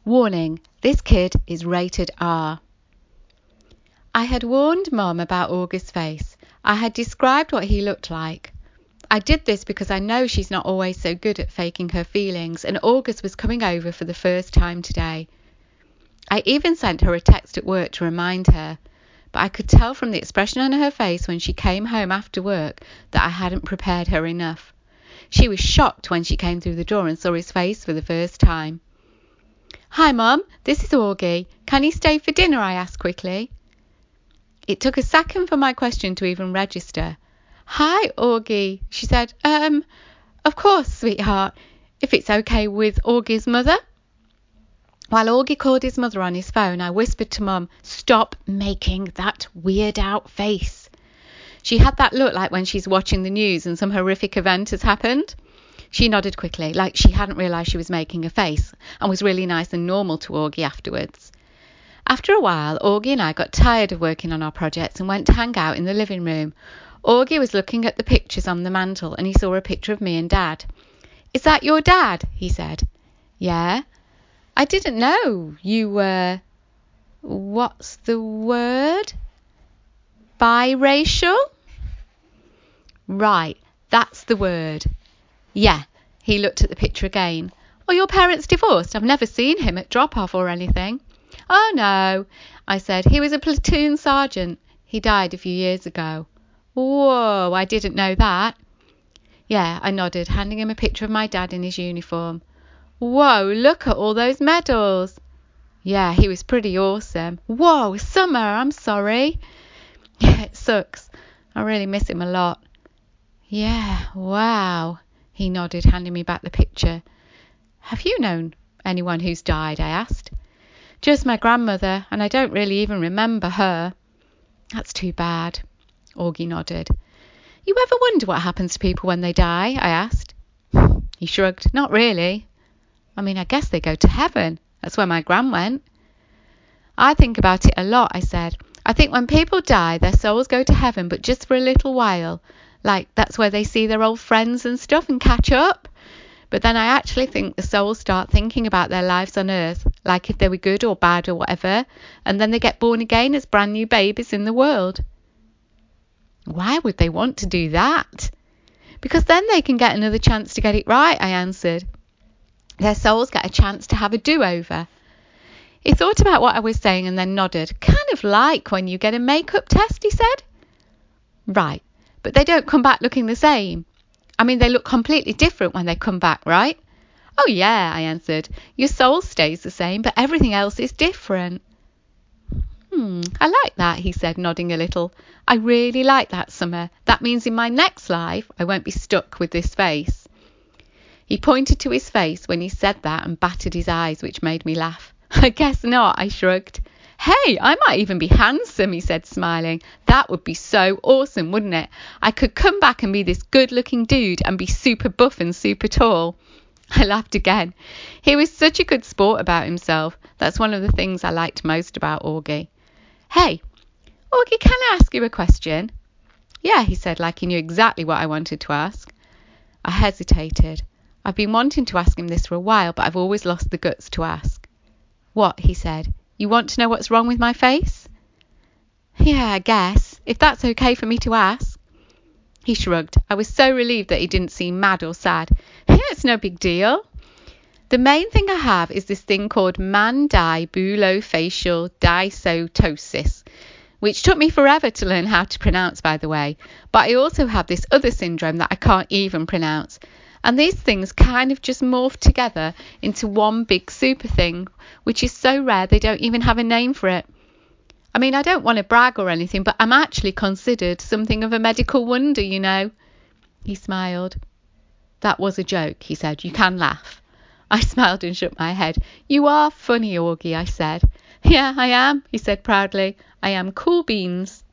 Warning, this kid is rated R. I had warned Mum about Augie's face. I had described what he looked like. I did this because I know she's not always so good at faking her feelings, and August was coming over for the first time today. I even sent her a text at work to remind her, but I could tell from the expression on her face when she came home after work that I hadn't prepared her enough. She was shocked when she came through the door and saw his face for the first time. "Hi, Mum, this is Augie. Can you stay for dinner?" I asked quickly. It took a second for my question to even register. "Hi, Augie," she said. Of course, sweetheart, if it's okay with Augie's mother." While Augie called his mother on his phone, I whispered to Mum, "Stop making that weird out face." She had that look like when she's watching the news and some horrific event has happened. She nodded quickly, like she hadn't realised she was making a face, and was really nice and normal to Augie afterwards. After a while, Augie and I got tired of working on our projects and went to hang out in the living room. Augie was looking at the pictures on the mantel and he saw a picture of me and Dad. "Is that your dad?" he said. "Yeah." "I didn't know you were... what's the word? Biracial?" "Right, that's the word." "Yeah." He looked at the picture again. "Are your parents divorced? I've never seen him at drop-off or anything." "Oh, no," I said. "He was a platoon sergeant. He died a few years ago." "Whoa, I didn't know that." "Yeah," I nodded, handing him a picture of my dad in his uniform. "Whoa, look at all those medals." "Yeah, he was pretty awesome." "Whoa, Summer, I'm sorry." "Yeah, it sucks. I really miss him a lot." "Yeah, wow." He nodded, handing me back the picture. "Have you known anyone who's died?" I asked. "Just my grandmother, and I don't really even remember her." "That's too bad." Augie nodded. "You ever wonder what happens to people when they die?" I asked. He shrugged. "Not really. I mean, I guess they go to heaven. That's where my gran went." "I think about it a lot," I said. "I think when people die, their souls go to heaven, but just for a little while. Like, that's where they see their old friends and stuff and catch up. But then I actually think the souls start thinking about their lives on earth, like if they were good or bad or whatever, and then they get born again as brand new babies in the world." "Why would they want to do that?" "Because then they can get another chance to get it right," I answered. "Their souls get a chance to have a do-over." He thought about what I was saying and then nodded. "Kind of like when you get a makeup test," he said. "Right, but they don't come back looking the same. I mean, they look completely different when they come back, right?" "Oh yeah," I answered. "Your soul stays the same, but everything else is different." I like that," he said, nodding a little. "I really like that, Summer. That means in my next life, I won't be stuck with this face." He pointed to his face when he said that and batted his eyes, which made me laugh. "I guess not," I shrugged. "Hey, I might even be handsome," he said, smiling. "That would be so awesome, wouldn't it? I could come back and be this good-looking dude and be super buff and super tall." I laughed again. He was such a good sport about himself. That's one of the things I liked most about Augie. "Hey, Augie, can I ask you a question?" "Yeah," he said, like he knew exactly what I wanted to ask. I hesitated. I've been wanting to ask him this for a while, but I've always lost the guts to ask. "What?" he said. "You want to know what's wrong with my face?" "Yeah, I guess, if that's okay for me to ask." He shrugged. I was so relieved that he didn't seem mad or sad. "Yeah, it's no big deal. The main thing I have is this thing called mandibulofacial dysostosis, which took me forever to learn how to pronounce, by the way. But I also have this other syndrome that I can't even pronounce. And these things kind of just morph together into one big super thing, which is so rare they don't even have a name for it. I mean, I don't want to brag or anything, but I'm actually considered something of a medical wonder, you know." He smiled. "That was a joke," he said. "You can laugh." I smiled and shook my head. "You are funny, Augie," I said. "Yeah, I am," he said proudly. "I am cool beans."